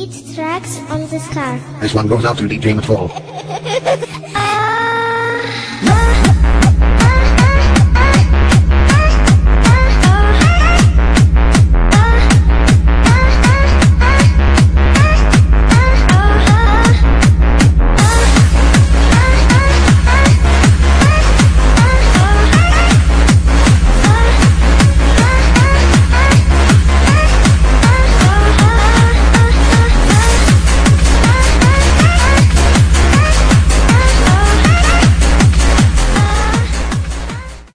8 tracks on this car. This one goes out to DJ Matfall.